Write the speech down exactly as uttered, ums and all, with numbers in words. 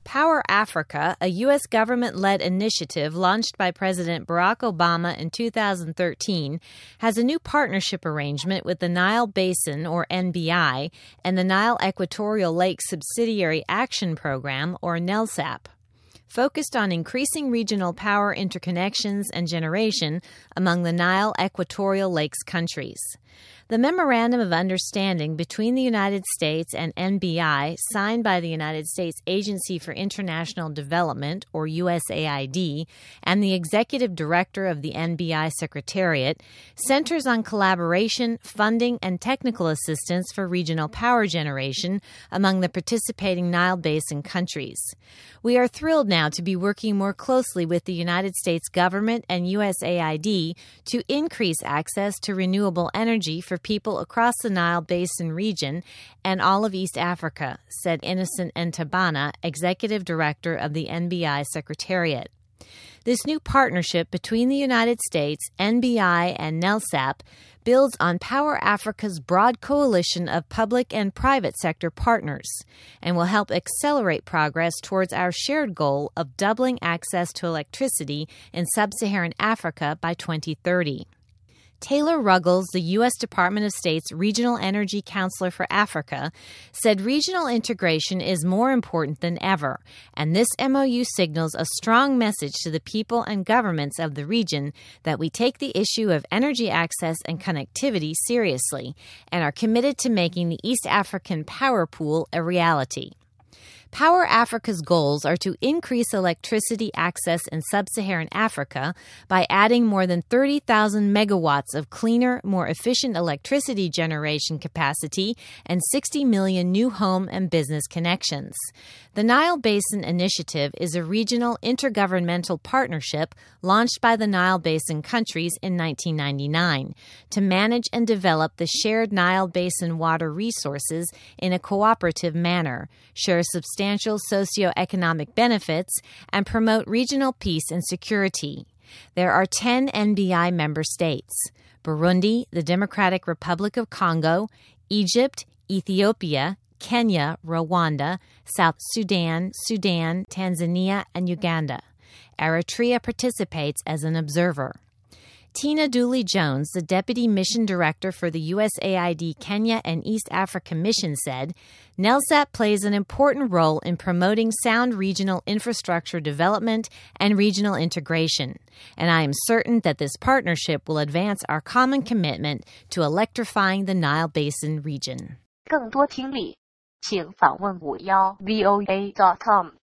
Power Africa, a U S government-led initiative launched by President Barack Obama in two thousand thirteen, has a new partnership arrangement with the Nile Basin, or N B I, and the Nile Equatorial Lake Subsidiary Action Program, or NELSAP, focused on increasing regional power interconnections and generation among the Nile Equatorial Lakes countries. The Memorandum of Understanding between the United States and N B I, signed by the United States Agency for International Development, or U S A I D, and the Executive Director of the N B I Secretariat, centers on collaboration, funding, and technical assistance for regional power generation among the participating Nile Basin countries. We are thrilled now to be working more closely with the United States government and U S A I D to increase access to renewable energy for people across the Nile Basin region and all of East Africa, said Innocent Ntabana, Executive Director of the N B I Secretariat. This new partnership between the United States, N B I, and NELSAP builds on Power Africa's broad coalition of public and private sector partners and will help accelerate progress towards our shared goal of doubling access to electricity in sub-Saharan Africa by twenty thirty. Taylor Ruggles, the U S Department of State's Regional Energy Counselor for Africa, said regional integration is more important than ever, and this M O U signals a strong message to the people and governments of the region that we take the issue of energy access and connectivity seriously and are committed to making the East African power pool a reality. Power Africa's goals are to increase electricity access in sub-Saharan Africa by adding more than thirty thousand megawatts of cleaner, more efficient electricity generation capacity and sixty million new home and business connections. The Nile Basin Initiative is a regional intergovernmental partnership launched by the Nile Basin countries in nineteen ninety-nine to manage and develop the shared Nile Basin water resources in a cooperative manner, share substantial substantial socioeconomic benefits, and promote regional peace and security. There are ten N B I member states: Burundi, the Democratic Republic of Congo, Egypt, Ethiopia, Kenya, Rwanda, South Sudan, Sudan, Tanzania, and Uganda. Eritrea participates as an observer. Tina Dooley-Jones, the Deputy Mission Director for the U S A I D Kenya and East Africa Mission, said, NELSAP plays an important role in promoting sound regional infrastructure development and regional integration, and I am certain that this partnership will advance our common commitment to electrifying the Nile Basin region. 更多听力，请访问五幺 V O A dot com。